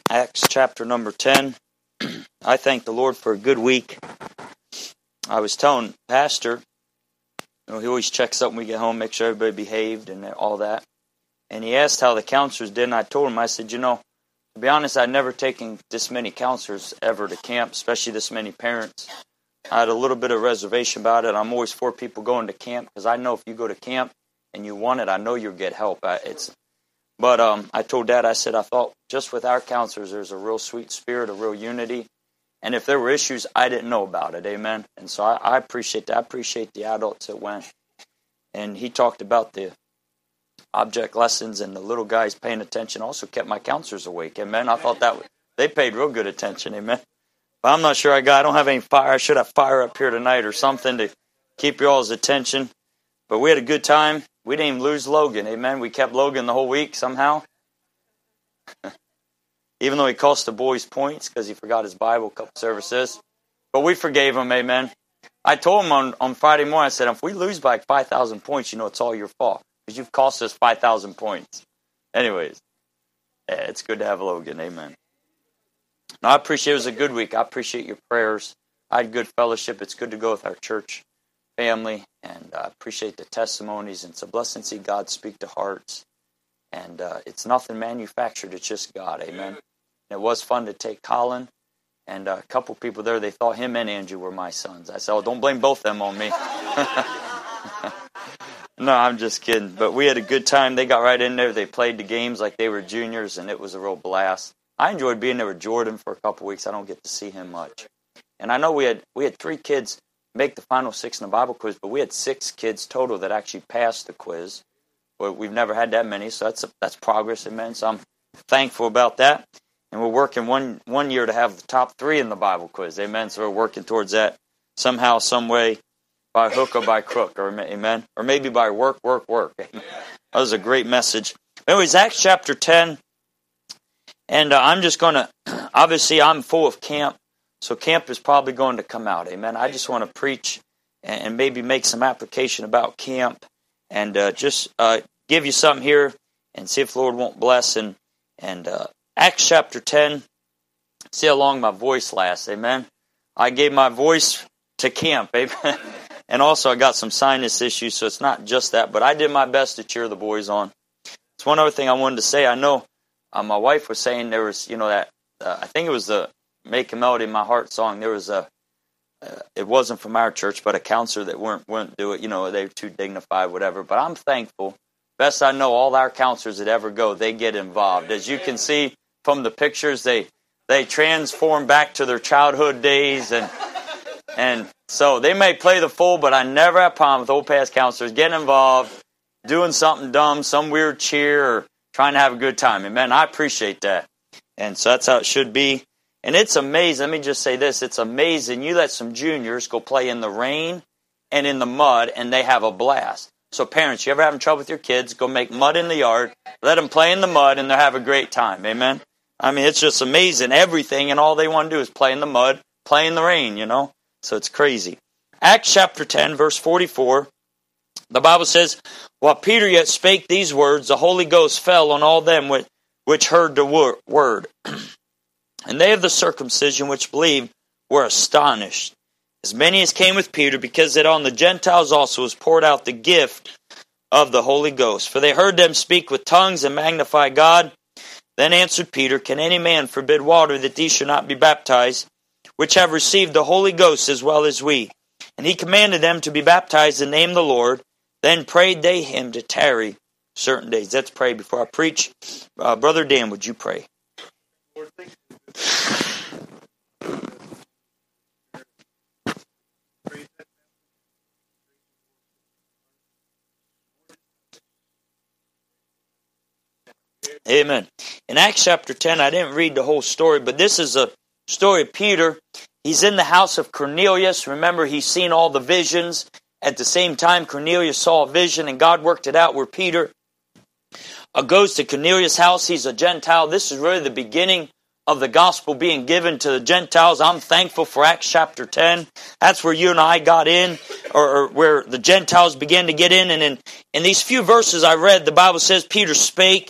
Acts chapter number 10. I thank the Lord for a good week. I was telling Pastor, he always checks up when we get home, make sure everybody behaved and all that. And he asked how the counselors did, and I told him, I said, to be honest, I'd never taken this many counselors ever to camp, especially this many parents. I had a little bit of reservation about it. I'm always for people going to camp, because I know if you go to camp and you want it, I know you'll get help. But I told Dad, I said, I thought just with our counselors, there's a real sweet spirit, a real unity. And if there were issues, I didn't know about it. Amen. And so I appreciate that. I appreciate the adults that went. And he talked about the object lessons, and the little guys paying attention also kept my counselors awake. Amen. I thought they paid real good attention. Amen. But I'm not sure I don't have any fire. I should have fire up here tonight or something to keep y'all's attention. But we had a good time. We didn't even lose Logan. Amen. We kept Logan the whole week somehow. Even though he cost the boys points because he forgot his Bible a couple services. But we forgave him. Amen. I told him on Friday morning, I said, if we lose by 5,000 points, it's all your fault. Because you've cost us 5,000 points. Anyways, it's good to have Logan. Amen. Now, I appreciate it was a good week. I appreciate your prayers. I had good fellowship. It's good to go with our church family. And I appreciate the testimonies. And it's a blessing to see God speak to hearts. And it's nothing manufactured. It's just God. Amen. And it was fun to take Colin. And a couple people there, they thought him and Andrew were my sons. I said, don't blame both of them on me. No, I'm just kidding. But we had a good time. They got right in there. They played the games like they were juniors, and it was a real blast. I enjoyed being there with Jordan for a couple weeks. I don't get to see him much. And I know we had 3 kids make the final 6 in the Bible quiz, but we had 6 kids total that actually passed the quiz. Well, we've never had that many, so that's progress, amen. So I'm thankful about that. And we're working one year to have the top 3 in the Bible quiz, amen. So we're working towards that somehow, some way, by hook or by crook, or amen. Or maybe by work. Amen. That was a great message. Anyways, Acts chapter 10. And I'm just going to, obviously I'm full of camp, so camp is probably going to come out, amen. I just want to preach and maybe make some application about camp. And just give you something here and see if the Lord won't bless. And Acts chapter 10, see how long my voice lasts, amen. I gave my voice to camp, amen. And also I got some sinus issues, so it's not just that. But I did my best to cheer the boys on. It's one other thing I wanted to say. I know my wife was saying there was, that, I think it was the Make a Melody in My Heart song. There was it wasn't from our church, but a counselor that wouldn't do it. They were too dignified, whatever. But I'm thankful. Best I know, all our counselors that ever go, they get involved. As you can see from the pictures, they transform back to their childhood days, and so they may play the fool, but I never have a problem with old past counselors getting involved, doing something dumb, some weird cheer, or trying to have a good time. Amen. I appreciate that, and so that's how it should be. And it's amazing. Let me just say this. It's amazing. You let some juniors go play in the rain and in the mud, and they have a blast. So parents, you ever having trouble with your kids, go make mud in the yard, let them play in the mud, and they'll have a great time. Amen? I mean, it's just amazing. Everything, and all they want to do is play in the mud, play in the rain, So it's crazy. Acts chapter 10, verse 44, the Bible says, while Peter yet spake these words, the Holy Ghost fell on all them which heard the word. And they of the circumcision which believed were astonished, as many as came with Peter, because that on the Gentiles also was poured out the gift of the Holy Ghost. For they heard them speak with tongues and magnify God. Then answered Peter, can any man forbid water that these should not be baptized, which have received the Holy Ghost as well as we? And he commanded them to be baptized in the name of the Lord. Then prayed they him to tarry certain days. Let's pray before I preach. Brother Dan, would you pray? Lord, thank you. Amen. In Acts chapter 10, I didn't read the whole story, but this is a story of Peter. He's in the house of Cornelius. Remember, he's seen all the visions. At the same time, Cornelius saw a vision, and God worked it out where Peter goes to Cornelius' house. He's a Gentile. This is really the beginning of the gospel being given to the Gentiles. I'm thankful for Acts chapter 10. That's where you and I got in, or where the Gentiles began to get in. And in these few verses I read, the Bible says Peter spake.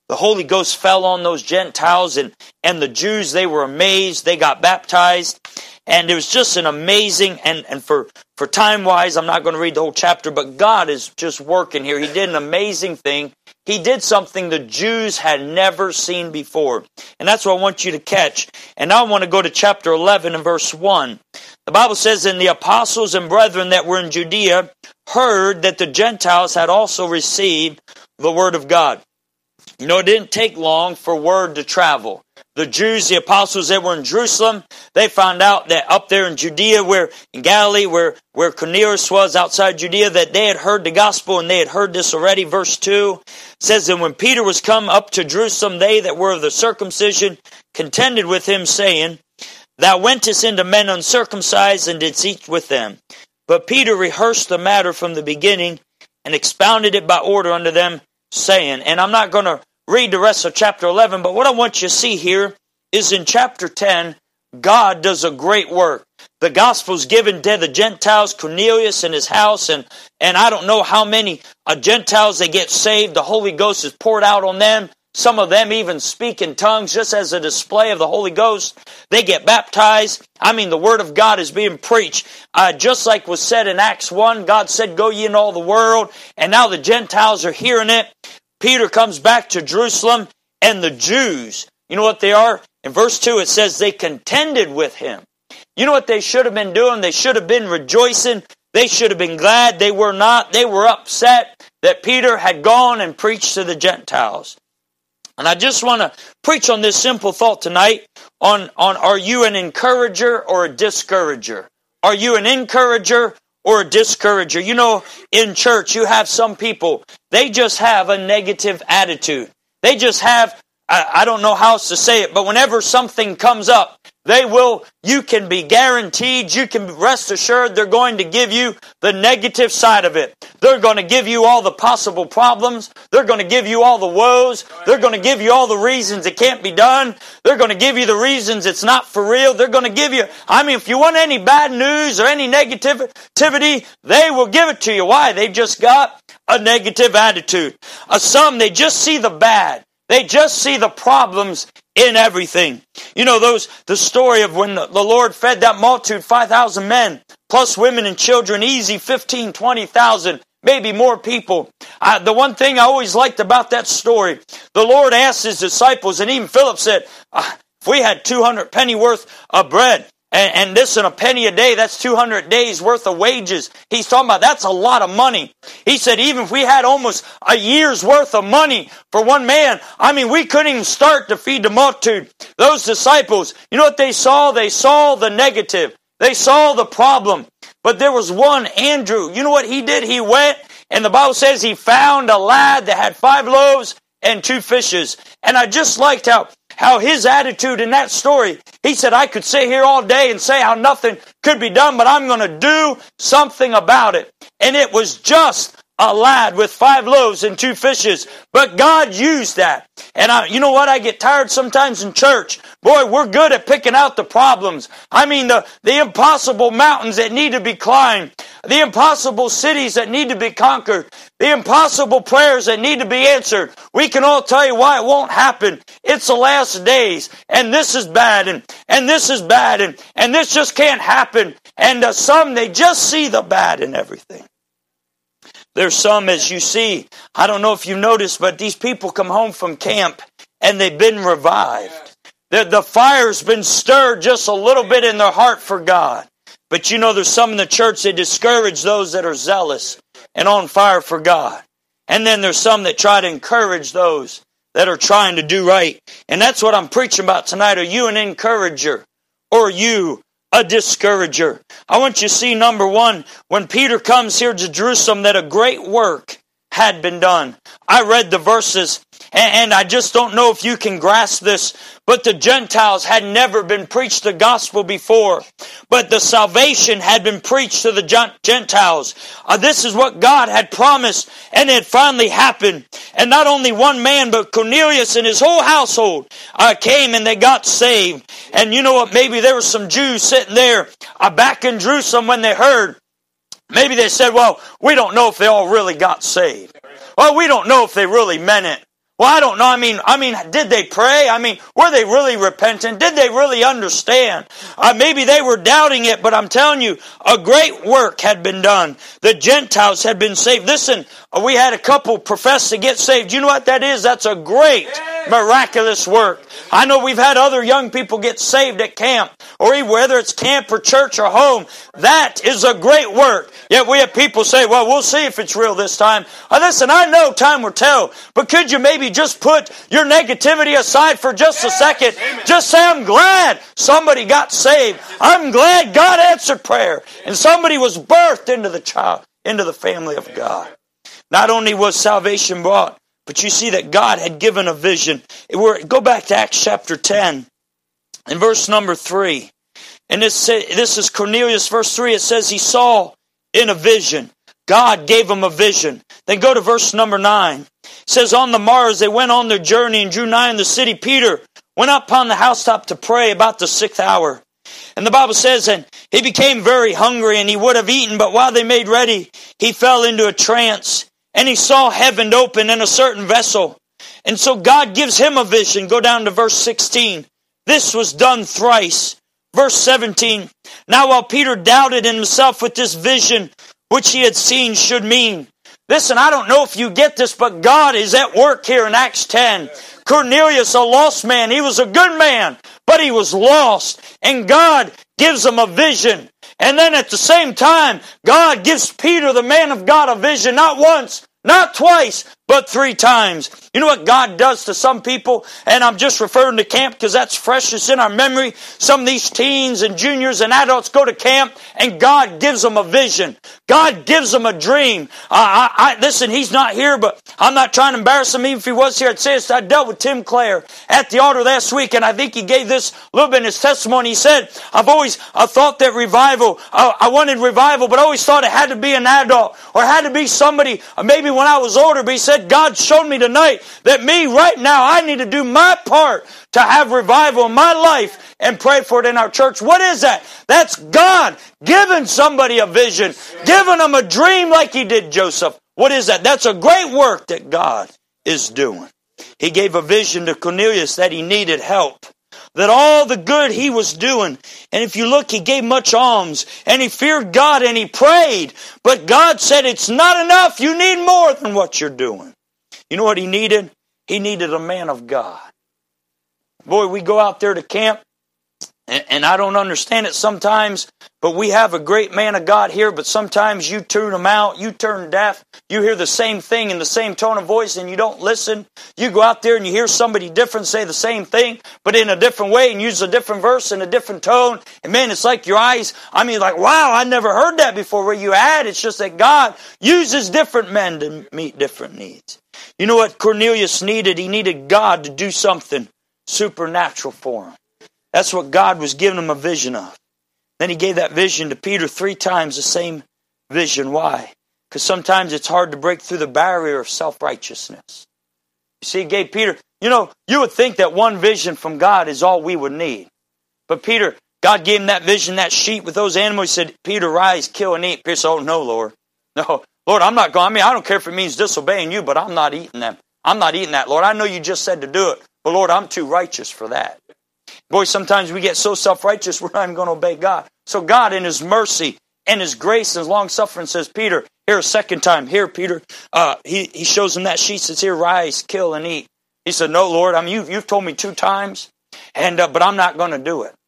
the Holy Ghost fell on those Gentiles, and the Jews, they were amazed. They got baptized. And it was just an amazing, and for time-wise, I'm not going to read the whole chapter, but God is just working here. He did an amazing thing. He did something the Jews had never seen before. And that's what I want you to catch. And now I want to go to chapter 11 and verse 1. The Bible says, "And the apostles and brethren that were in Judea heard that the Gentiles had also received the word of God." You know, it didn't take long for word to travel. The Jews, the apostles that were in Jerusalem, they found out that up there in Judea, in Galilee, where Cornelius was outside Judea, that they had heard the gospel, and they had heard this already. Verse 2 says, "And when Peter was come up to Jerusalem, they that were of the circumcision contended with him, saying, Thou wentest into men uncircumcised, and didst eat with them. But Peter rehearsed the matter from the beginning, and expounded it by order unto them, saying," and I'm not going to read the rest of chapter 11, but what I want you to see here is in chapter 10, God does a great work. The gospel's given to the Gentiles, Cornelius and his house, and I don't know how many Gentiles they get saved. The Holy Ghost is poured out on them. Some of them even speak in tongues just as a display of the Holy Ghost. They get baptized. I mean, the Word of God is being preached. Just like was said in Acts 1, God said, "Go ye in all the world," and now the Gentiles are hearing it. Peter comes back to Jerusalem, and the Jews, you know what they are? In verse 2 it says they contended with him. You know what they should have been doing? They should have been rejoicing. They should have been glad. They were not. They were upset that Peter had gone and preached to the Gentiles. And I just want to preach on this simple thought tonight on are you an encourager or a discourager? Are you an encourager or a discourager? You know, in church, you have some people, they just have a negative attitude. They just have, I don't know how else to say it, but whenever something comes up, you can be guaranteed, you can rest assured they're going to give you the negative side of it. They're going to give you all the possible problems. They're going to give you all the woes. They're going to give you all the reasons it can't be done. They're going to give you the reasons it's not for real. They're going to give you, if you want any bad news or any negativity, they will give it to you. Why? They just got a negative attitude. Some, they just see the bad. They just see the problems in everything. You know, the story of when the Lord fed that multitude, 5,000 men, plus women and children, easy 15, 20,000, maybe more people. The one thing I always liked about that story, the Lord asked his disciples, and even Philip said, if we had 200 penny worth of bread, and this in a penny a day, that's 200 days worth of wages. He's talking about that's a lot of money. He said even if we had almost a year's worth of money for one man, we couldn't even start to feed the multitude. Those disciples, you know what they saw? They saw the negative. They saw the problem. But there was one, Andrew. You know what he did? He went, and the Bible says he found a lad that had 5 loaves and 2 fishes. And I just liked how his attitude in that story, he said, I could sit here all day and say how nothing could be done, but I'm going to do something about it. And it was just a lad with 5 loaves and 2 fishes. But God used that. And you know what? I get tired sometimes in church. Boy, we're good at picking out the problems. The impossible mountains that need to be climbed. The impossible cities that need to be conquered. The impossible prayers that need to be answered. We can all tell you why it won't happen. It's the last days. And this is bad. And this is bad. And this just can't happen. And some, they just see the bad in everything. There's some, as you see, I don't know if you've noticed, but these people come home from camp and they've been revived. The fire's been stirred just a little bit in their heart for God. But you know, there's some in the church that discourage those that are zealous and on fire for God. And then there's some that try to encourage those that are trying to do right. And that's what I'm preaching about tonight. Are you an encourager or are you a discourager? I want you to see, number one, when Peter comes here to Jerusalem, that a great work had been done. I read the verses, and I just don't know if you can grasp this, but the Gentiles had never been preached the gospel before, but the salvation had been preached to the Gentiles. This is what God had promised, and it finally happened. And not only one man, but Cornelius and his whole household came and they got saved. And you know what? Maybe there were some Jews sitting there back in Jerusalem when they heard. Maybe they said, well, we don't know if they all really got saved. Well, we don't know if they really meant it. Well, I don't know. I mean, did they pray? I mean, were they really repentant? Did they really understand? Maybe they were doubting it, but I'm telling you, a great work had been done. The Gentiles had been saved. Listen, we had a couple profess to get saved. You know what that is? That's a great, miraculous work. I know we've had other young people get saved at camp, or even whether it's camp or church or home. That is a great work. Yet we have people say, well, we'll see if it's real this time. Listen, I know time will tell, but could you maybe just put your negativity aside for just a second? Just say, I'm glad somebody got saved. I'm glad God answered prayer, and somebody was birthed into the family of God. Not only was salvation brought, but you see that God had given a vision. Go back to Acts chapter 10 and verse number 3. And this is Cornelius, verse 3. It says he saw in a vision. God gave him a vision. Then go to verse number 9. It says, on the morrow as they went on their journey and drew nigh in the city, Peter went up upon the housetop to pray about the 6th hour. And the Bible says, and he became very hungry, and he would have eaten, but while they made ready, he fell into a trance. And he saw heaven open and a certain vessel. And so God gives him a vision. Go down to verse 16. This was done thrice. Verse 17. Now while Peter doubted in himself what this vision which he had seen should mean. Listen, I don't know if you get this, but God is at work here in Acts 10. Cornelius, a lost man. He was a good man, but he was lost. And God gives him a vision. And then at the same time, God gives Peter, the man of God, a vision, not once, not twice, but 3 times. You know what God does to some people? And I'm just referring to camp because that's fresh. It's in our memory. Some of these teens and juniors and adults go to camp and God gives them a vision. God gives them a dream. Listen, he's not here, but I'm not trying to embarrass him. Even if he was here, I'd say this. I dealt with Tim Clare at the altar last week, and I think he gave this a little bit in his testimony. He said, I thought that revival, I wanted revival, but I always thought it had to be an adult or it had to be somebody, maybe when I was older. But he said, God showed me tonight that me right now, I need to do my part to have revival in my life and pray for it in our church. What is that? That's God giving somebody a vision, giving them a dream like he did Joseph. What is that? That's a great work that God is doing. He gave a vision to Cornelius that he needed help, that all the good he was doing, and if you look, he gave much alms, and he feared God, and he prayed, but God said, it's not enough. You need more than what you're doing. You know what he needed? He needed a man of God. Boy, we go out there to camp, and I don't understand it sometimes, but we have a great man of God here, but sometimes you tune him out, you turn deaf, you hear the same thing in the same tone of voice and you don't listen. You go out there and you hear somebody different say the same thing, but in a different way and use a different verse in a different tone. And man, it's like your eyes, like, wow, I never heard that before where you had. It's just that God uses different men to meet different needs. You know what Cornelius needed? He needed God to do something supernatural for him. That's what God was giving him a vision of. Then he gave that vision to Peter 3 times, the same vision. Why? Because sometimes it's hard to break through the barrier of self-righteousness. You see, he gave Peter, you would think that one vision from God is all we would need. But Peter, God gave him that vision, that sheet with those animals. He said, Peter, rise, kill, and eat. Peter said, oh, no, Lord. No, Lord, I'm not going. I don't care if it means disobeying you, but I'm not eating them. I'm not eating that, Lord. I know you just said to do it, but Lord, I'm too righteous for that. Boy, sometimes we get so self-righteous, we're not even going to obey God. So God, in His mercy and His grace and His long-suffering, says, Peter, here a second time. Here, Peter. He shows him that sheet, says, here, rise, kill, and eat. He said, no, Lord, you've told me 2 times, but I'm not going to do it.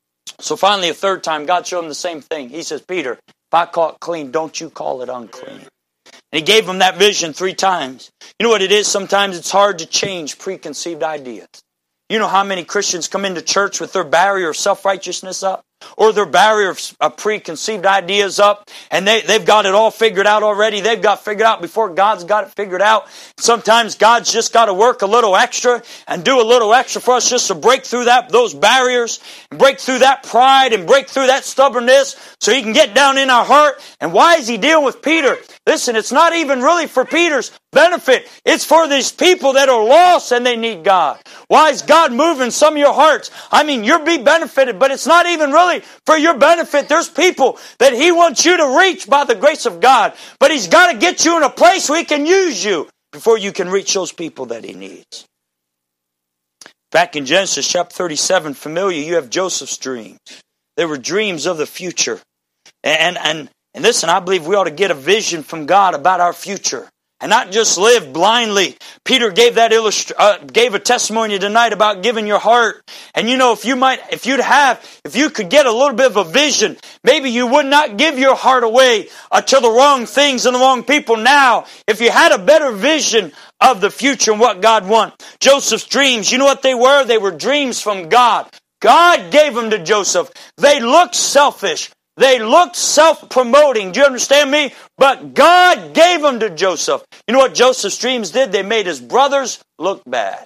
So finally, a 3rd time, God showed him the same thing. He says, Peter, if I call it clean, don't you call it unclean. And he gave him that vision 3 times. You know what it is? Sometimes it's hard to change preconceived ideas. You know how many Christians come into church with their barrier of self-righteousness up? Or their barrier of preconceived ideas up, and they've got it all figured out already. They've got it figured out before God's got it figured out. Sometimes God's just got to work a little extra and do a little extra for us just to break through those barriers, and break through that pride, and break through that stubbornness so He can get down in our heart. And why is He dealing with Peter? Listen, it's not even really for Peter's benefit. It's for these people that are lost and they need God. Why is God moving some of your hearts? You'll be benefited, but it's not even really for your benefit. There's people that He wants you to reach by the grace of God, but He's got to get you in a place where He can use you before you can reach those people that he needs. Back in Genesis chapter 37, familiar, you have Joseph's dreams. They were dreams of the future. And listen, I believe we ought to get a vision from God about our future and not just live blindly. Peter gave that gave a testimony tonight about giving your heart. And you know, if you could get a little bit of a vision, maybe you would not give your heart away to the wrong things and the wrong people now. If you had a better vision of the future and what God wants. Joseph's dreams, you know what they were? They were dreams from God. God gave them to Joseph. They looked selfish. They looked self-promoting. Do you understand me? But God gave them to Joseph. You know what Joseph's dreams did? They made his brothers look bad.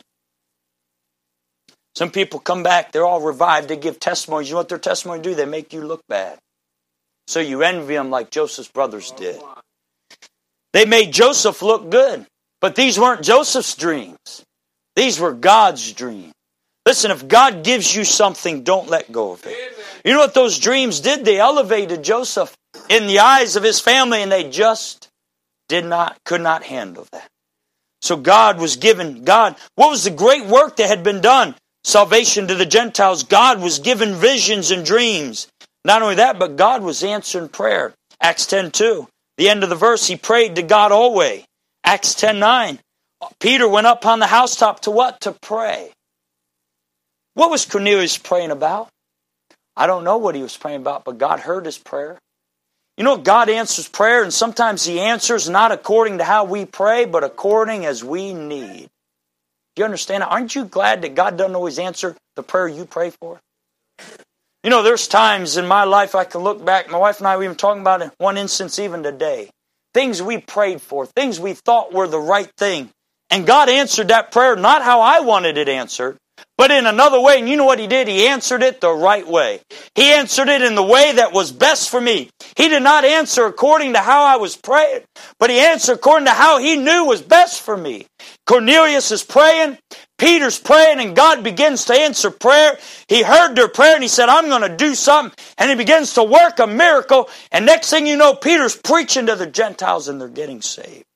Some people come back, they're all revived, they give testimonies. You know what their testimony do? They make you look bad. So you envy them like Joseph's brothers did. They made Joseph look good. But these weren't Joseph's dreams. These were God's dreams. Listen, if God gives you something, don't let go of it. You know what those dreams did? They elevated Joseph in the eyes of his family, and they just could not handle that. So what was the great work that had been done? Salvation to the Gentiles. God was given visions and dreams. Not only that, but God was answering prayer. Acts 10:2. The end of the verse, he prayed to God always. Acts 10:9. Peter went up on the housetop to what? To pray. What was Cornelius praying about? I don't know what he was praying about, but God heard his prayer. You know, God answers prayer, and sometimes he answers not according to how we pray, but according as we need. Do you understand? Aren't you glad that God doesn't always answer the prayer you pray for? You know, there's times in my life I can look back. My wife and I were even talking about it, one instance even today. Things we prayed for, things we thought were the right thing. And God answered that prayer not how I wanted it answered, but in another way. And you know what he did? He answered it the right way. He answered it in the way that was best for me. He did not answer according to how I was praying, but he answered according to how he knew was best for me. Cornelius is praying, Peter's praying, and God begins to answer prayer. He heard their prayer and he said, I'm going to do something. And he begins to work a miracle. And next thing you know, Peter's preaching to the Gentiles and they're getting saved.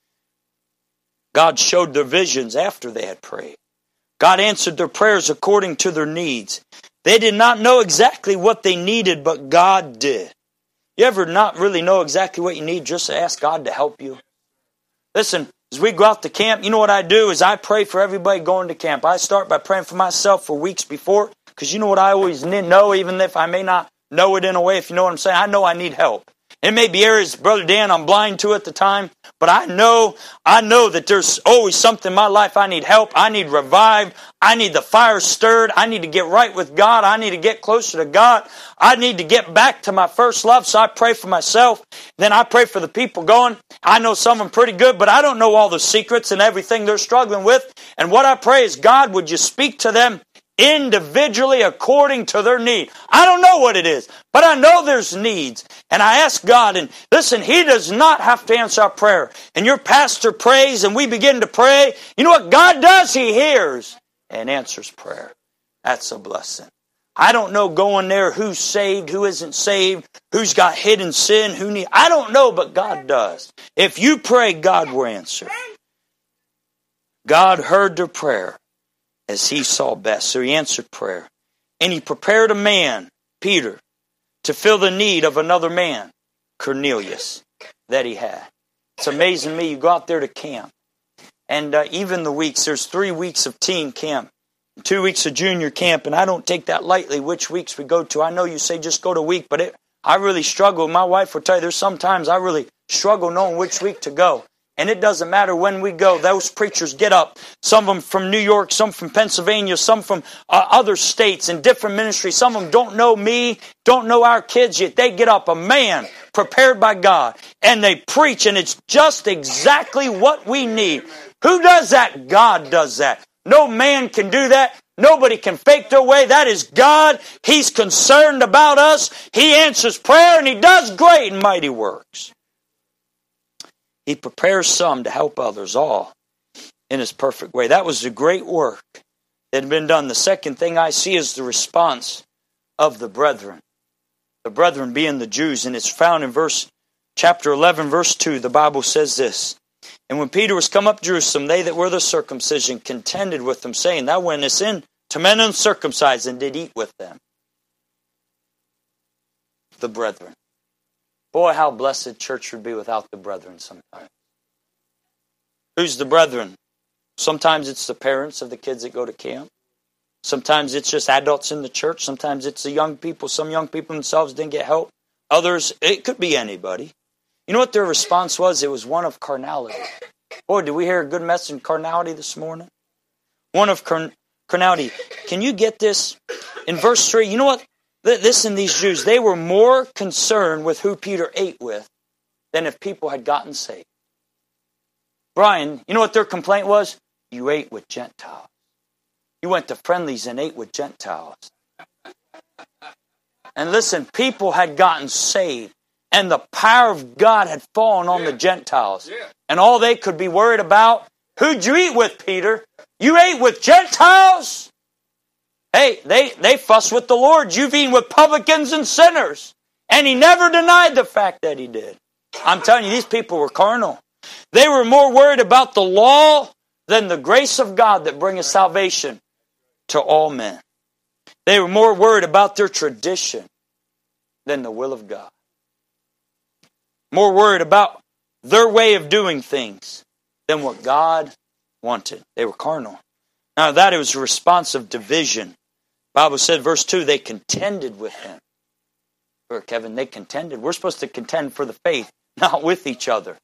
God showed their visions after they had prayed. God answered their prayers according to their needs. They did not know exactly what they needed, but God did. You ever not really know exactly what you need? Just ask God to help you. Listen, as we go out to camp, you know what I do is I pray for everybody going to camp. I start by praying for myself for weeks before, because you know what I always know, even if I may not know it in a way, if you know what I'm saying, I know I need help. It may be areas, Brother Dan, I'm blind to at the time, but I know that there's always something in my life I need help. I need revived. I need the fire stirred. I need to get right with God. I need to get closer to God. I need to get back to my first love. So I pray for myself. Then I pray for the people going. I know some of them pretty good, but I don't know all the secrets and everything they're struggling with. And what I pray is, God, would you speak to them individually according to their need. I don't know what it is, but I know there's needs. And I ask God, and listen, he does not have to answer our prayer. And your pastor prays and we begin to pray. You know what God does? He hears and answers prayer. That's a blessing. I don't know going there who's saved, who isn't saved, who's got hidden sin, who need. I don't know, but God does. If you pray, God will answer. God heard their prayer as he saw best. So he answered prayer. And he prepared a man, Peter, to fill the need of another man, Cornelius, that he had. It's amazing to me. You go out there to camp. And even the weeks, there's 3 weeks of teen camp, 2 weeks of junior camp, and I don't take that lightly which weeks we go to. I know you say just go to a week, but I really struggle. My wife will tell you there's sometimes I really struggle knowing which week to go. And it doesn't matter when we go. Those preachers get up. Some of them from New York, some from Pennsylvania, some from other states and different ministries. Some of them don't know me, don't know our kids yet. They get up, a man prepared by God, and they preach, and it's just exactly what we need. Who does that? God does that. No man can do that. Nobody can fake their way. That is God. He's concerned about us. He answers prayer, and he does great and mighty works. He prepares some to help others, all in his perfect way. That was the great work that had been done. The second thing I see is the response of the brethren. The brethren being the Jews, and it's found in chapter 11, verse 2. The Bible says this, And when Peter was come up to Jerusalem, they that were the circumcision contended with them, saying, Thou wentest in to men uncircumcised, and did eat with them. The brethren. Boy, how blessed church would be without the brethren sometimes. Who's the brethren? Sometimes it's the parents of the kids that go to camp. Sometimes it's just adults in the church. Sometimes it's the young people. Some young people themselves didn't get help. Others, it could be anybody. You know what their response was? It was one of carnality. Boy, did we hear a good message on carnality this morning? One of carnality. Can you get this? In verse 3, you know what? Listen, these Jews, they were more concerned with who Peter ate with than if people had gotten saved. Brian, you know what their complaint was? You ate with Gentiles. You went to Friendlies and ate with Gentiles. And listen, people had gotten saved. And the power of God had fallen on the Gentiles. And all they could be worried about, who'd you eat with, Peter? You ate with Gentiles? Hey, they fuss with the Lord. You've eaten with publicans and sinners. And he never denied the fact that he did. I'm telling you, these people were carnal. They were more worried about the law than the grace of God that bringeth salvation to all men. They were more worried about their tradition than the will of God. More worried about their way of doing things than what God wanted. They were carnal. Now that it was a response of division. The Bible said, verse 2, they contended with him. Or Kevin, they contended. We're supposed to contend for the faith, not with each other.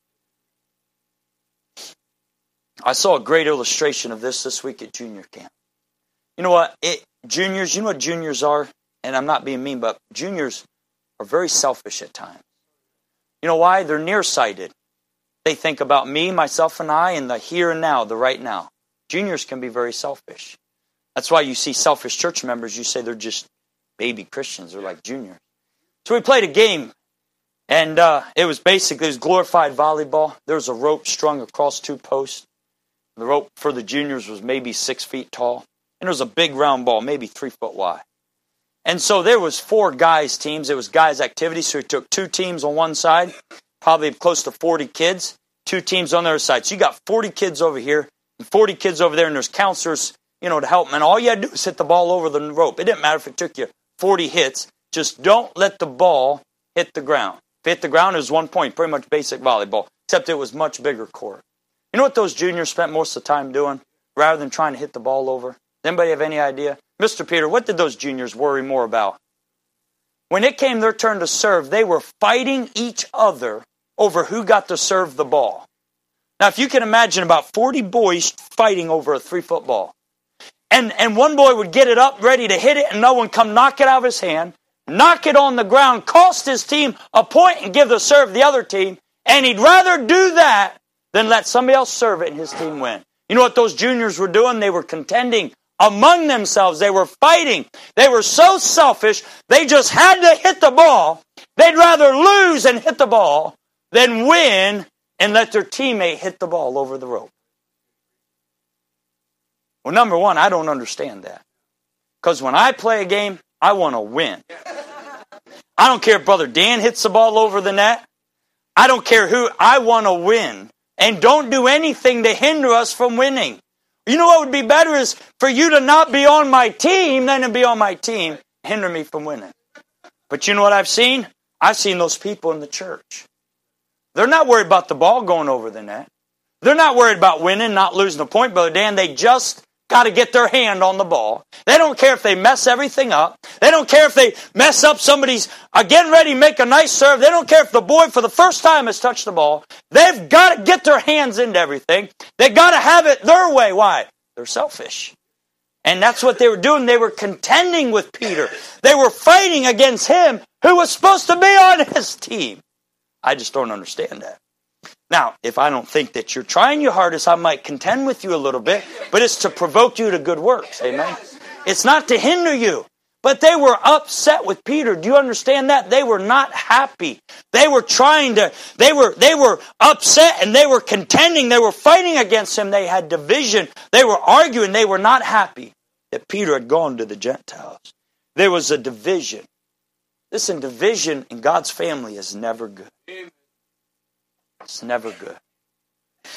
I saw a great illustration of this week at junior camp. You know what? Juniors, you know what juniors are? And I'm not being mean, but juniors are very selfish at times. You know why? They're nearsighted. They think about me, myself, and I, and the here and now, the right now. Juniors can be very selfish. That's why you see selfish church members, you say they're just baby Christians. They're like juniors. So we played a game, and it was glorified volleyball. There was a rope strung across 2 posts. The rope for the juniors was maybe 6 feet tall. And there was a big round ball, maybe 3 foot wide. And so there was 4 guys teams. It was guys activity. So we took 2 teams on one side, probably close to 40 kids, 2 teams on the other side. So you got 40 kids over here and 40 kids over there, and there's counselors, to help them. And all you had to do was hit the ball over the rope. It didn't matter if it took you 40 hits. Just don't let the ball hit the ground. If it hit the ground, it was 1 point, pretty much basic volleyball, except it was much bigger court. You know what those juniors spent most of the time doing rather than trying to hit the ball over? Does anybody have any idea? Mr. Peter, what did those juniors worry more about? When it came their turn to serve, they were fighting each other over who got to serve the ball. Now, if you can imagine about 40 boys fighting over a 3-foot ball. And one boy would get it up, ready to hit it, and no one come knock it out of his hand, knock it on the ground, cost his team a point and give the serve to the other team, and he'd rather do that than let somebody else serve it and his team win. You know what those juniors were doing? They were contending among themselves. They were fighting. They were so selfish, they just had to hit the ball. They'd rather lose and hit the ball than win and let their teammate hit the ball over the rope. Well, number one, I don't understand that. Because when I play a game, I want to win. I don't care if Brother Dan hits the ball over the net. I don't care who. I want to win. And don't do anything to hinder us from winning. You know what would be better is for you to not be on my team than to be on my team, hinder me from winning. But you know what I've seen? I've seen those people in the church. They're not worried about the ball going over the net. They're not worried about winning, not losing a point, Brother Dan. They just got to get their hand on the ball. They don't care if they mess everything up. They don't care if they mess up somebody's getting ready to make a nice serve. They don't care if the boy for the first time has touched the ball. They've got to get their hands into everything. They've got to have it their way. Why? They're selfish. And that's what they were doing. They were contending with Peter. They were fighting against him who was supposed to be on his team. I just don't understand that. Now, if I don't think that you're trying your hardest, I might contend with you a little bit, but it's to provoke you to good works. Amen? It's not to hinder you. But they were upset with Peter. Do you understand that? They were not happy. They were they were upset and they were contending. They were fighting against him. They had division. They were arguing. They were not happy that Peter had gone to the Gentiles. There was a division. Listen, division in God's family is never good. It's never good.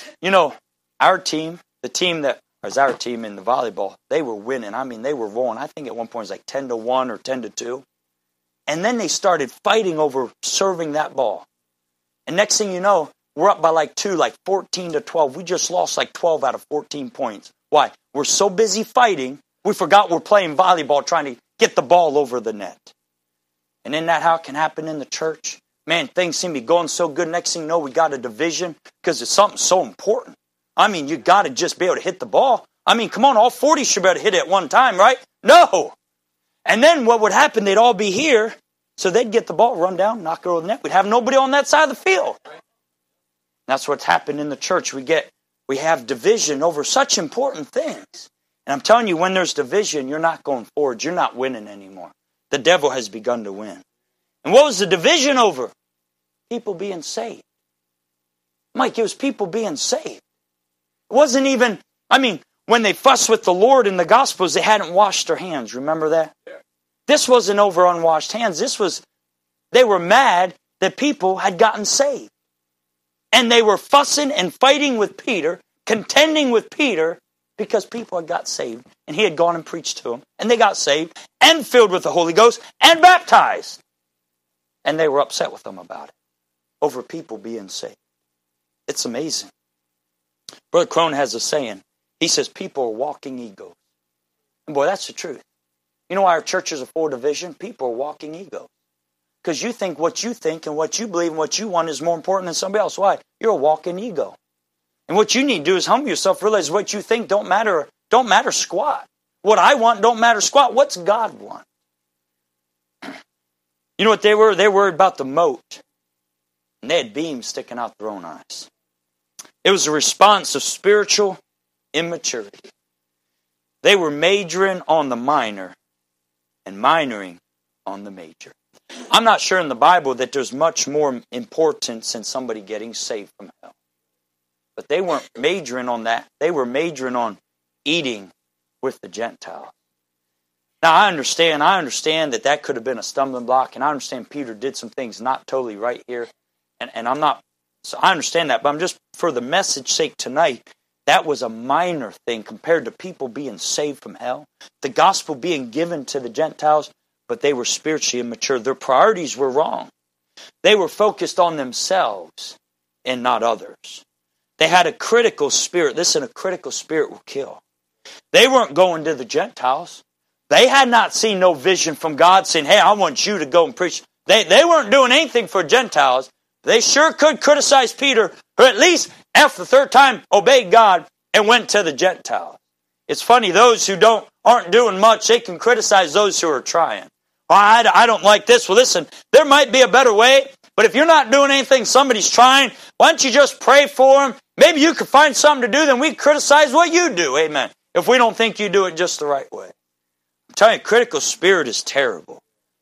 Our team, the team that was our team in the volleyball, they were winning. I mean, they were rolling. I think at one point it was like 10-1 or 10-2. And then they started fighting over serving that ball. And next thing you know, we're up by like 14-12. We just lost like 12 out of 14 points. Why? We're so busy fighting, we forgot we're playing volleyball trying to get the ball over the net. And isn't that how it can happen in the church? Man, things seem to be going so good. Next thing you know, we got a division because it's something so important. I mean, you got to just be able to hit the ball. I mean, come on, all 40 should be able to hit it at one time, right? No. And then what would happen, they'd all be here, so they'd get the ball, run down, knock it over the net. We'd have nobody on that side of the field. That's what's happened in the church. We have division over such important things. And I'm telling you, when there's division, you're not going forward. You're not winning anymore. The devil has begun to win. And what was the division over? People being saved. Mike, it was people being saved. It wasn't even, when they fussed with the Lord in the Gospels, they hadn't washed their hands. Remember that? Yeah. This wasn't over unwashed hands. They were mad that people had gotten saved. And they were fussing and fighting with Peter, contending with Peter, because people had got saved. And he had gone and preached to them. And they got saved and filled with the Holy Ghost and baptized. And they were upset with them about it. Over people being saved. It's amazing. Brother Crone has a saying. He says people are walking egos. And boy, that's the truth. You know why our churches are full of division? People are walking egos. Because you think and what you believe and what you want is more important than somebody else. Why? You're a walking ego. And what you need to do is humble yourself, realize what you think don't matter squat. What I want don't matter squat. What's God want? You know what they were? They were worried about the moat. And they had beams sticking out their own eyes. It was a response of spiritual immaturity. They were majoring on the minor and minoring on the major. I'm not sure in the Bible that there's much more importance in somebody getting saved from hell. But they weren't majoring on that. They were majoring on eating with the Gentiles. Now, I understand that could have been a stumbling block, and I understand Peter did some things not totally right here, and I understand that, but I'm just, for the message sake tonight, that was a minor thing compared to people being saved from hell, the gospel being given to the Gentiles, but they were spiritually immature. Their priorities were wrong. They were focused on themselves and not others. They had a critical spirit. Listen, a critical spirit will kill. They weren't going to the Gentiles. They had not seen no vision from God saying, hey, I want you to go and preach. They weren't doing anything for Gentiles. They sure could criticize Peter, who at least after the third time obeyed God and went to the Gentiles. It's funny, those who aren't doing much, they can criticize those who are trying. Well, I don't like this. Well, listen, there might be a better way, but if you're not doing anything, somebody's trying, why don't you just pray for them? Maybe you could find something to do, then we criticize what you do. Amen. If we don't think you do it just the right way. I'm telling you, critical spirit is terrible.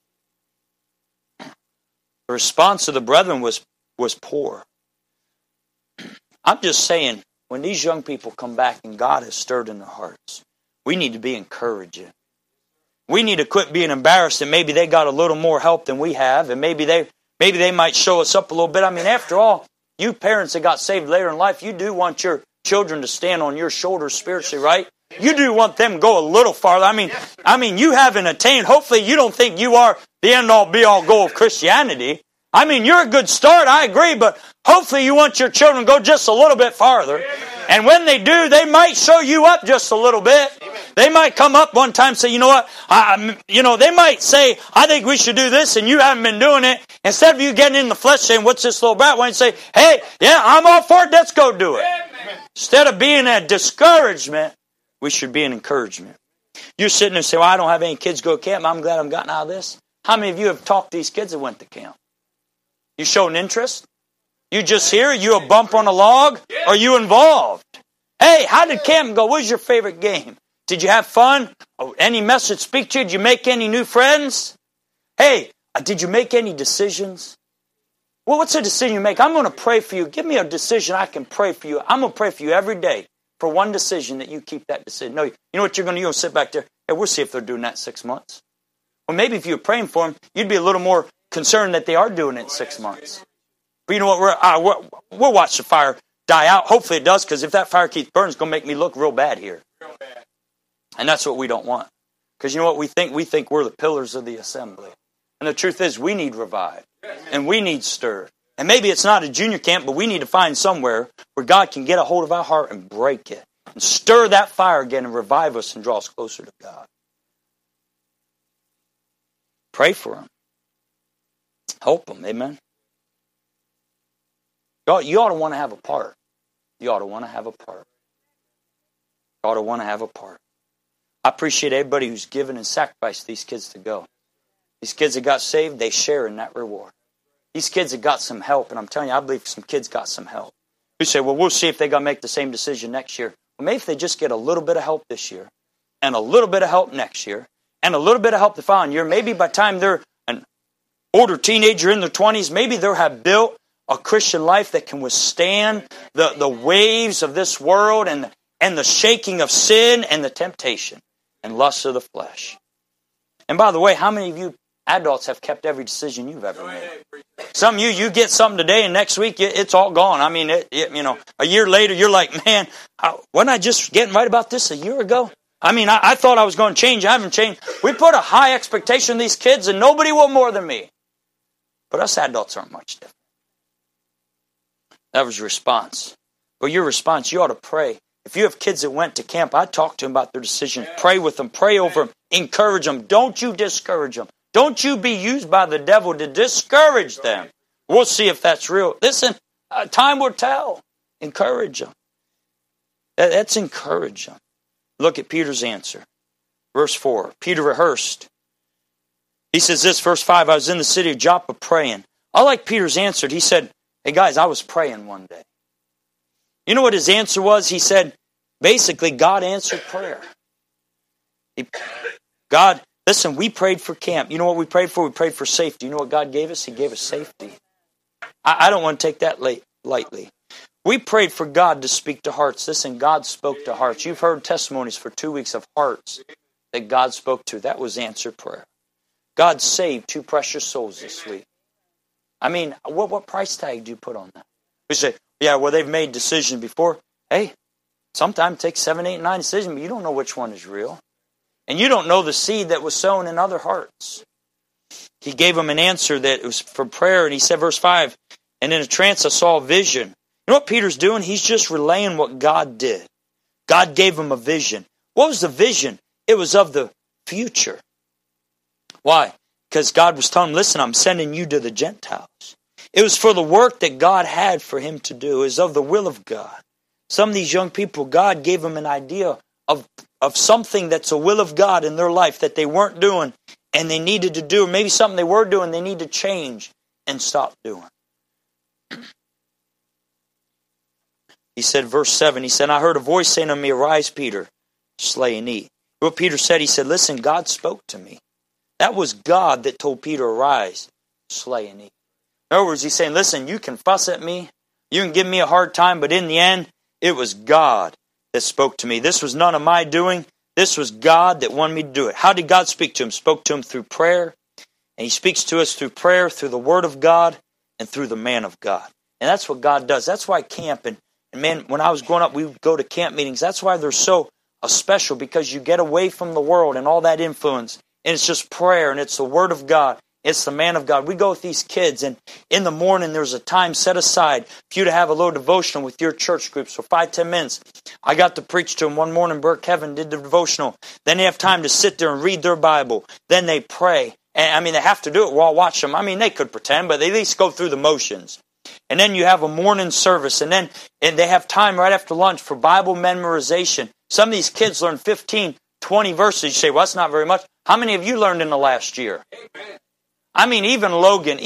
The response of the brethren was poor. I'm just saying, when these young people come back and God has stirred in their hearts, we need to be encouraging. We need to quit being embarrassed that maybe they got a little more help than we have, and maybe they might show us up a little bit. I mean, after all, you parents that got saved later in life, you do want your children to stand on your shoulders spiritually, right? You do want them to go a little farther. I mean, you haven't attained. Hopefully, you don't think you are the end-all, be-all goal of Christianity. I mean, you're a good start, I agree, but hopefully you want your children to go just a little bit farther. And when they do, they might show you up just a little bit. They might come up one time and say, you know what, they might say, I think we should do this, and you haven't been doing it. Instead of you getting in the flesh saying, what's this little brat? Why don't you say, hey, yeah, I'm all for it, let's go do it. Instead of being a discouragement, we should be an encouragement. You're sitting there and say, well, I don't have any kids go to camp. I'm glad I've gotten out of this. How many of you have talked to these kids that went to camp? You showing interest? You just here? You a bump on a log? Or you involved? Hey, how did camp go? What was your favorite game? Did you have fun? Any message speak to you? Did you make any new friends? Hey, did you make any decisions? Well, what's a decision you make? I'm going to pray for you. Give me a decision I can pray for you. I'm going to pray for you every day for one decision that you keep that decision. No, you know what you're going to do? You'll sit back there. Hey, we'll see if they're doing that 6 months. Or maybe if you were praying for them, you'd be a little more concerned that they are doing it in 6 months. But you know what? We'll watch the fire die out. Hopefully it does, because if that fire keeps burning, it's going to make me look real bad here. And that's what we don't want. Because you know what we think? We think we're the pillars of the assembly. And the truth is, we need revived. And we need stirred. And maybe it's not a junior camp, but we need to find somewhere where God can get a hold of our heart and break it. And stir that fire again and revive us and draw us closer to God. Pray for them. Help them. Amen. You ought to want to have a part. You ought to want to have a part. You ought to want to have a part. I appreciate everybody who's given and sacrificed these kids to go. These kids that got saved, they share in that reward. These kids that got some help, and I'm telling you, I believe some kids got some help. You say, well, we'll see if they're going to make the same decision next year. Well, maybe if they just get a little bit of help this year, and a little bit of help next year, and a little bit of help the following year, maybe by the time they're an older teenager in their 20s, maybe they'll have built a Christian life that can withstand the waves of this world and the shaking of sin and the temptation and lust of the flesh. And by the way, how many of you adults have kept every decision you've ever made? Some of you get something today and next week it's all gone. I mean, a year later you're like, man, wasn't I just getting right about this a year ago? I mean, I thought I was going to change. I haven't changed. We put a high expectation on these kids and nobody will more than me. But us adults aren't much different. That was your response. But your response, you ought to pray. If you have kids that went to camp, I'd talk to them about their decision. Pray with them. Pray over them. Encourage them. Don't you discourage them. Don't you be used by the devil to discourage them. We'll see if that's real. Listen, time will tell. Encourage them. That's encourage them. Look at Peter's answer. Verse 4. Peter rehearsed. He says this, verse 5, I was in the city of Joppa praying. I like Peter's answer. He said, hey guys, I was praying one day. You know what his answer was? He said, basically, God answered prayer. God, listen, we prayed for camp. You know what we prayed for? We prayed for safety. You know what God gave us? He gave us safety. I don't want to take that lightly. We prayed for God to speak to hearts. Listen, God spoke to hearts. You've heard testimonies for 2 weeks of hearts that God spoke to. That was answered prayer. God saved 2 precious souls this week. I mean, what price tag do you put on that? We say, yeah, well, they've made decisions before. Hey, sometimes it takes 7, 8, 9 decisions, but you don't know which one is real. And you don't know the seed that was sown in other hearts. He gave them an answer that was for prayer, and he said, verse 5, and in a trance I saw a vision. You know what Peter's doing? He's just relaying what God did. God gave him a vision. What was the vision? It was of the future. Why? Because God was telling him, listen, I'm sending you to the Gentiles. It was for the work that God had for him to do. It was of the will of God. Some of these young people, God gave them an idea of something that's a will of God in their life that they weren't doing and they needed to do. Maybe something they were doing they need to change and stop doing. He said, verse 7, he said, I heard a voice saying to me, arise, Peter, slay and eat. What Peter said, he said, listen, God spoke to me. That was God that told Peter, arise, slay and eat. In other words, he's saying, listen, you can fuss at me, you can give me a hard time, but in the end, it was God that spoke to me. This was none of my doing. This was God that wanted me to do it. How did God speak to him? Spoke to him through prayer. And he speaks to us through prayer, through the Word of God, and through the man of God. And that's what God does. That's why camp, and man, when I was growing up, we would go to camp meetings. That's why they're so special, because you get away from the world and all that influence. And it's just prayer, and it's the Word of God. It's the man of God. We go with these kids, and in the morning there's a time set aside for you to have a little devotional with your church groups for 5-10 minutes. I got to preach to them one morning. Bert Kevin did the devotional. Then they have time to sit there and read their Bible. Then they pray. And I mean, they have to do it while I watch them. I mean, they could pretend, but they at least go through the motions. And then you have a morning service, and they have time right after lunch for Bible memorization. Some of these kids learn 15, 20 verses. You say, well, that's not very much. How many of you learned in the last year? Amen. I mean, even Logan,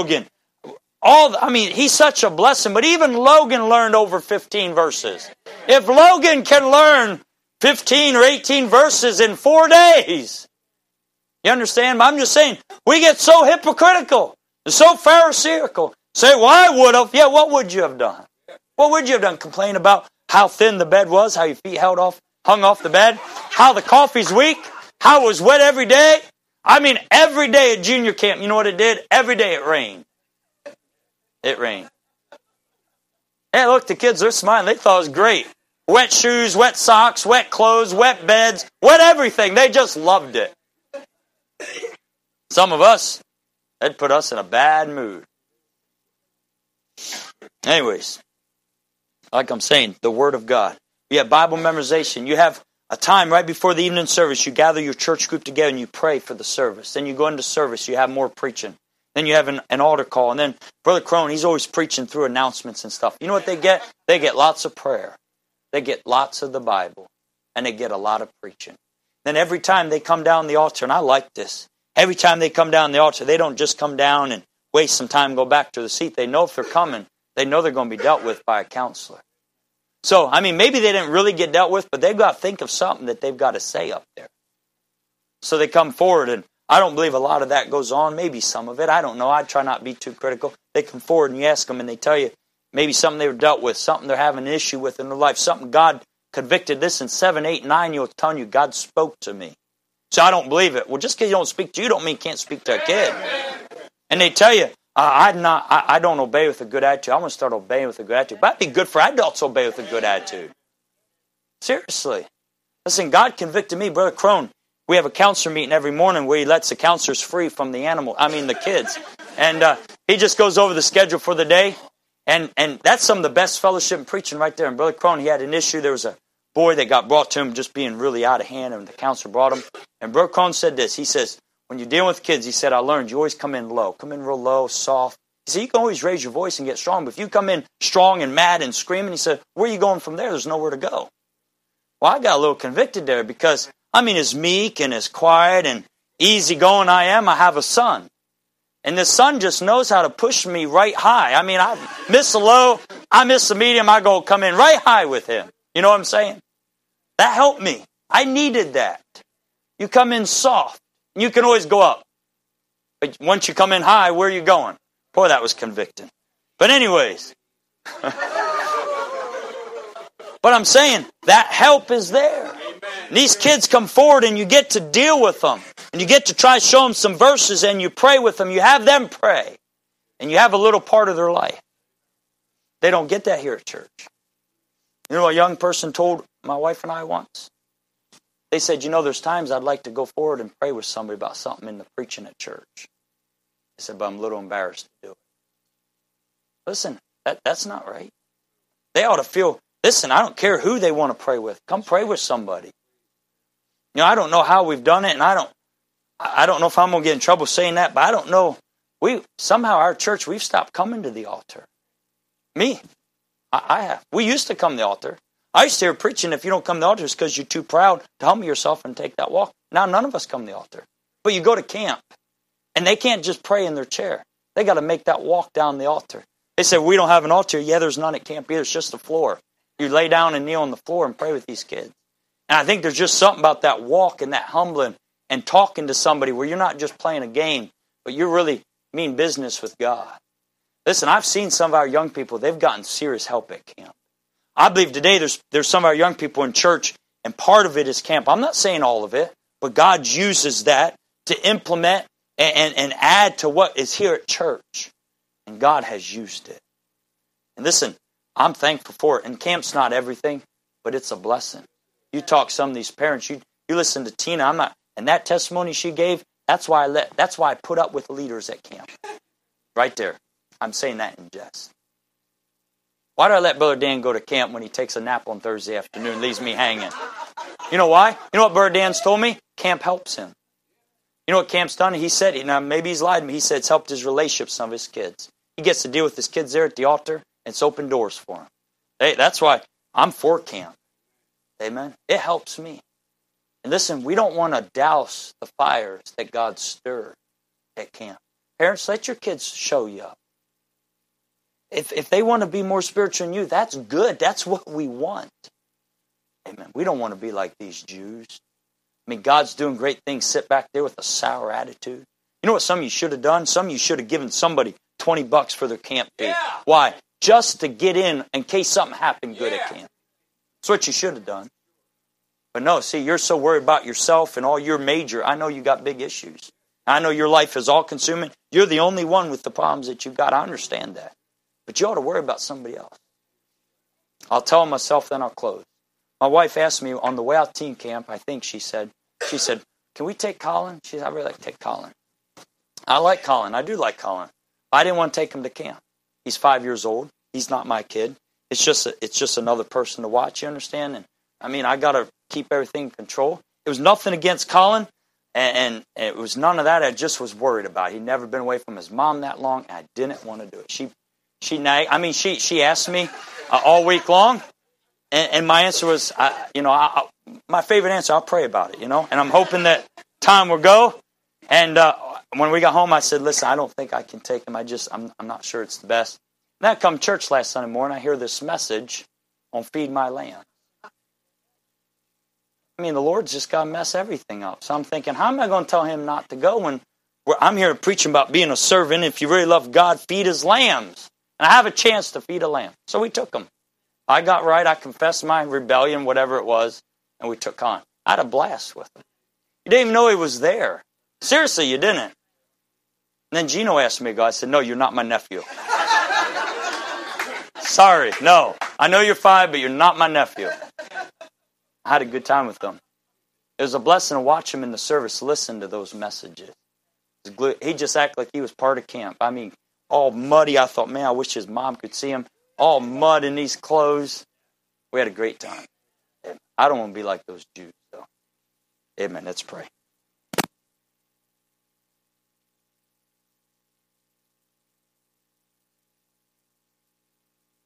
he's such a blessing, but even Logan learned over 15 verses. If Logan can learn 15 or 18 verses in 4 days, you understand? I'm just saying, we get so hypocritical, so pharisaical. Say, well, I would have. Yeah, what would you have done? What would you have done? Complain about how thin the bed was, how your feet hung off the bed, how the coffee's weak, how it was wet every day? I mean, every day at junior camp, you know what it did? Every day it rained. It rained. Hey, look, the kids are smiling. They thought it was great. Wet shoes, wet socks, wet clothes, wet beds, wet everything. They just loved it. Some of us, that'd put us in a bad mood. Anyways, like I'm saying, the Word of God. You have Bible memorization. You have a time right before the evening service. You gather your church group together and you pray for the service. Then you go into service. You have more preaching. Then you have an altar call. And then Brother Crone, he's always preaching through announcements and stuff. You know what they get? They get lots of prayer. They get lots of the Bible. And they get a lot of preaching. Then every time they come down the altar, and I like this, every time they come down the altar, they don't just come down and waste some time and go back to the seat. They know if they're coming, they know they're going to be dealt with by a counselor. So, I mean, maybe they didn't really get dealt with, but they've got to think of something that they've got to say up there. So they come forward, and I don't believe a lot of that goes on. Maybe some of it. I don't know. I try not to be too critical. They come forward, and you ask them, and they tell you maybe something they were dealt with, something they're having an issue with in their life, something God convicted. This in 7, 8, 9, you'll telling you, God spoke to me. So I don't believe it. Well, just because you don't speak to you don't mean you can't speak to a kid. And they tell you, I don't obey with a good attitude. I'm going to start obeying with a good attitude. But that'd be good for adults to obey with a good attitude. Seriously. Listen, God convicted me, Brother Crone. We have a counselor meeting every morning where he lets the counselors free from the kids. And he just goes over the schedule for the day. And that's some of the best fellowship and preaching right there. And Brother Crone, he had an issue. There was a boy that got brought to him just being really out of hand, and the counselor brought him. And Brother Crone said this. He says, when you're dealing with kids, he said, I learned you always come in low. Come in real low, soft. He said, you can always raise your voice and get strong, but if you come in strong and mad and screaming, he said, where are you going from there? There's nowhere to go. Well, I got a little convicted there because, I mean, as meek and as quiet and easygoing I am, I have a son. And this son just knows how to push me right high. I mean, I miss the low, I miss the medium, I go come in right high with him. You know what I'm saying? That helped me. I needed that. You come in soft. You can always go up. But once you come in high, where are you going? Boy, that was convicting. But anyways. But I'm saying, that help is there. And these kids come forward and you get to deal with them. And you get to try to show them some verses and you pray with them. You have them pray. And you have a little part of their life. They don't get that here at church. You know what a young person told my wife and I once? They said, you know, there's times I'd like to go forward and pray with somebody about something in the preaching at church. I said, but I'm a little embarrassed to do it. Listen, that's not right. They ought to feel, listen, I don't care who they want to pray with. Come pray with somebody. You know, I don't know how we've done it, and I don't know if I'm going to get in trouble saying that, but I don't know. Somehow our church, we've stopped coming to the altar. Me, I have. We used to come to the altar. I used to hear preaching, if you don't come to the altar, it's because you're too proud to humble yourself and take that walk. Now none of us come to the altar. But you go to camp, and they can't just pray in their chair. They got to make that walk down the altar. They said, we don't have an altar. Yeah, there's none at camp either. It's just the floor. You lay down and kneel on the floor and pray with these kids. And I think there's just something about that walk and that humbling and talking to somebody where you're not just playing a game, but you're really mean business with God. Listen, I've seen some of our young people, they've gotten serious help at camp. I believe today there's some of our young people in church, and part of it is camp. I'm not saying all of it, but God uses that to implement and add to what is here at church. And God has used it. And listen, I'm thankful for it. And camp's not everything, but it's a blessing. You talk to some of these parents, you listen to Tina, and that testimony she gave, that's why I put up with leaders at camp. Right there. I'm saying that in jest. Why do I let Brother Dan go to camp when he takes a nap on Thursday afternoon and leaves me hanging? You know why? You know what Brother Dan's told me? Camp helps him. You know what camp's done? He said, now maybe he's lied to me, he said it's helped his relationships, some of his kids. He gets to deal with his kids there at the altar, and it's opened doors for him. That's why I'm for camp. Amen? It helps me. And listen, we don't want to douse the fires that God stirred at camp. Parents, let your kids show you up. If they want to be more spiritual than you, that's good. That's what we want. Amen. We don't want to be like these Jews. I mean, God's doing great things. Sit back there with a sour attitude. You know what some of you should have done? Some of you should have given somebody $20 for their camp fee. Yeah. Why? Just to get in case something happened good at camp. That's what you should have done. But no, see, you're so worried about yourself and all your major. I know you got big issues. I know your life is all consuming. You're the only one with the problems that you've got. I understand that. But you ought to worry about somebody else. I'll tell them myself, then I'll close. My wife asked me on the way out to teen camp, I think she said, can we take Colin? She said, I'd really like to take Colin. I like Colin. I do like Colin. I didn't want to take him to camp. He's 5 years old. He's not my kid. It's just another person to watch, you understand? And I mean, I got to keep everything in control. It was nothing against Colin, and it was none of that. I just was worried about it. He'd never been away from his mom that long, and I didn't want to do it. She nagged. I mean, she asked me all week long, and my answer was, my favorite answer, I'll pray about it, and I'm hoping that time will go. And when we got home, I said, listen, I don't think I can take him. I'm not sure it's the best. And I come to church last Sunday morning, I hear this message on Feed My Lamb. I mean, the Lord's just got to mess everything up. So I'm thinking, how am I going to tell him not to go when I'm here preaching about being a servant? If you really love God, feed his lambs. And I have a chance to feed a lamb. So we took him. I got right. I confessed my rebellion, whatever it was, and we took Colin. I had a blast with him. You didn't even know he was there. Seriously, you didn't. And then Gino asked me to go. I said, no, you're not my nephew. Sorry, no. I know you're 5, but you're not my nephew. I had a good time with them. It was a blessing to watch him in the service listen to those messages. He just acted like he was part of camp. I mean, all muddy. I thought, man, I wish his mom could see him. All mud in these clothes. We had a great time. I don't want to be like those Jews, though. Amen. Let's pray.